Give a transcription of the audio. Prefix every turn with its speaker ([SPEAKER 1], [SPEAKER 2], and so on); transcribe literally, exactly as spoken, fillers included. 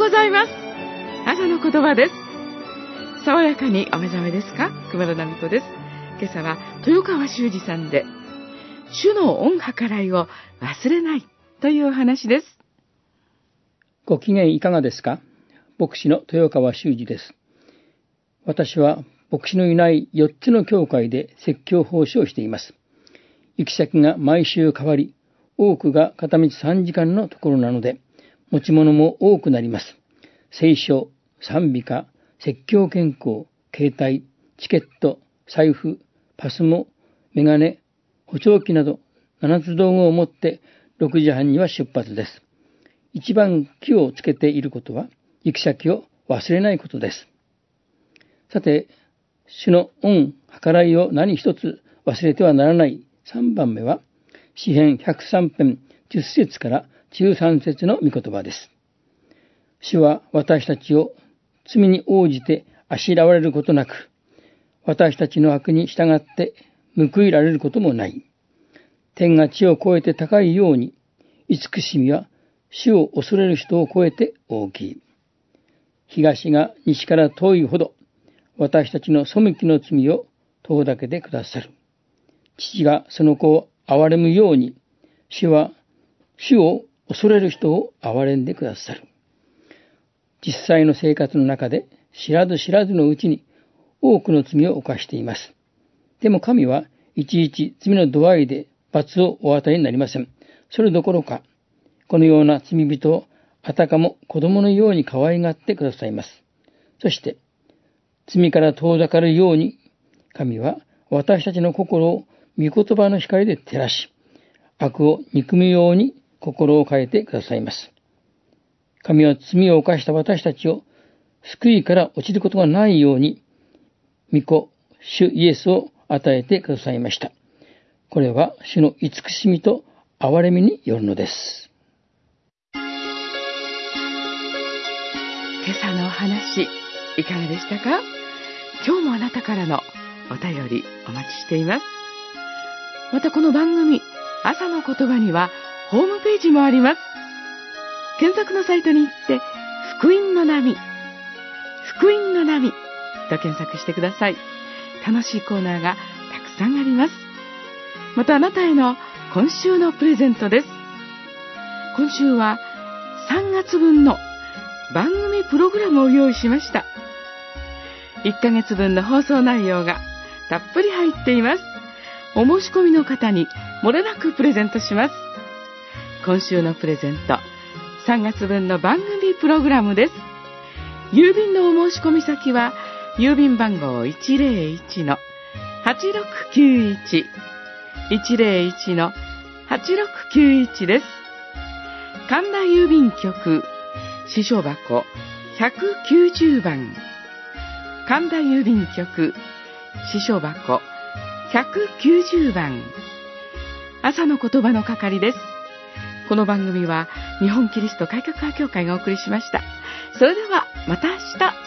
[SPEAKER 1] ございます。朝の言葉です。爽やかにお目覚めですか？熊田奈美子です。今朝は豊川修司さんで、主の恩計らいを忘れないというお話です。
[SPEAKER 2] ご機嫌いかがですか？牧師の豊川修司です。私は牧師のいないよっつの教会で説教奉仕をしています。行き先が毎週変わり、多くが片道さんじかんのところなので、持ち物も多くなります。聖書、賛美歌、説教原稿、携帯、チケット、財布、パスモ、メガネ、補聴器などななつ道具を持ってろくじはんには出発です。一番気をつけていることは、行き先を忘れないことです。さて、主の恩計らいを何一つ忘れてはならないさんばんめは、詩編ひゃくさん編じゅっ節からじゅうさん節の御言葉です。主は私たちを罪に応じてあしらわれることなく、私たちの悪に従って報いられることもない。天が地を越えて高いように、慈しみは主を恐れる人を超えて大きい。東が西から遠いほど、私たちの背きの罪を遠ざけてくださる。父がその子を憐れむように、主は主を恐れる人を憐れんでくださる。実際の生活の中で知らず知らずのうちに多くの罪を犯しています。でも神はいちいち罪の度合いで罰をお与えになりません。それどころか、このような罪人をあたかも子供のように可愛がってくださいます。そして、罪から遠ざかるように、神は私たちの心を御言葉の光で照らし、悪を憎むように心を変えてくださいます。神は罪を犯した私たちを救いから落ちることがないように、御子、主イエスを与えてくださいました。これは主の慈しみと憐れみによるのです。
[SPEAKER 1] 今朝のお話、いかがでしたか？今日もあなたからのお便りお待ちしています。またこの番組、朝の言葉にはホームページもあります。検索のサイトに行って、福音の波、福音の波と検索してください。楽しいコーナーがたくさんあります。またあなたへの今週のプレゼントです。今週はさんがつぶんの番組プログラムを用意しました。いっかげつぶんの放送内容がたっぷり入っています。お申し込みの方に漏れなくプレゼントします。今週のプレゼント、さんがつぶんの番組プログラムです。郵便のお申し込み先は、郵便番号 いちまるいちのはちろくきゅういち いちまるいちのはちろくきゅういちです。神田郵便局支所箱ひゃくきゅうじゅうばん、神田郵便局支所箱ひゃくきゅうじゅうばん、朝の言葉の係です。この番組は日本キリスト改革派協会がお送りしました。それではまた明日。